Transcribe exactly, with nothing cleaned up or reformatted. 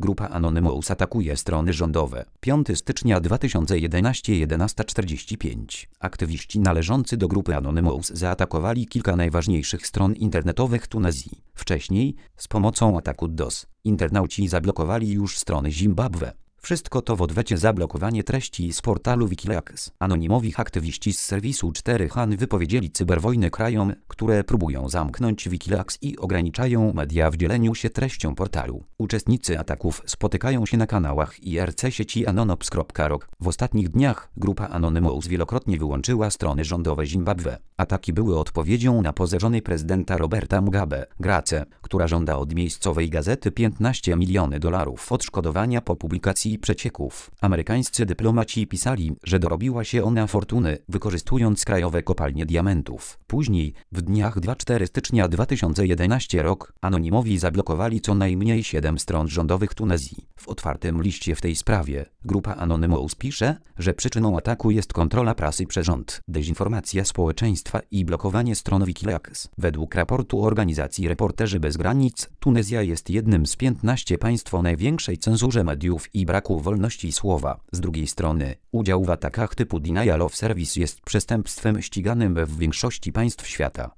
Grupa Anonymous atakuje strony rządowe. piątego stycznia dwa tysiące jedenastego jedenasta czterdzieści pięć. Aktywiści należący do grupy Anonymous zaatakowali kilka najważniejszych stron internetowych Tunezji. Wcześniej, z pomocą ataku DOS, internauci zablokowali już strony Zimbabwe. Wszystko to w odwecie za blokowanie treści z portalu Wikileaks. Anonimowi aktywiści z serwisu cztery chan wypowiedzieli cyberwojnę krajom, które próbują zamknąć Wikileaks i ograniczają media w dzieleniu się treścią portalu. Uczestnicy ataków spotykają się na kanałach I R C sieci anonops kropka org. W ostatnich dniach grupa Anonymous wielokrotnie wyłączyła strony rządowe Zimbabwe. Ataki były odpowiedzią na pozew żony prezydenta Roberta Mugabe, Grace, która żąda od miejscowej gazety piętnaście milionów dolarów odszkodowania po publikacji przecieków. Amerykańscy dyplomaci pisali, że dorobiła się ona fortuny, wykorzystując krajowe kopalnie diamentów. Później, w dniach drugiego do czwartego stycznia dwa tysiące jedenastego roku, anonimowi zablokowali co najmniej siedem stron rządowych Tunezji. W otwartym liście w tej sprawie, grupa Anonymous pisze, że przyczyną ataku jest kontrola prasy przez rząd, dezinformacja społeczeństwa i blokowanie stron Wikileaks. Według raportu organizacji Reporterzy Bez Granic, Tunezja jest jednym z piętnastu państw o największej cenzurze mediów i braku wolności słowa. Z drugiej strony, udział w atakach typu denial of service jest przestępstwem ściganym w większości państw świata.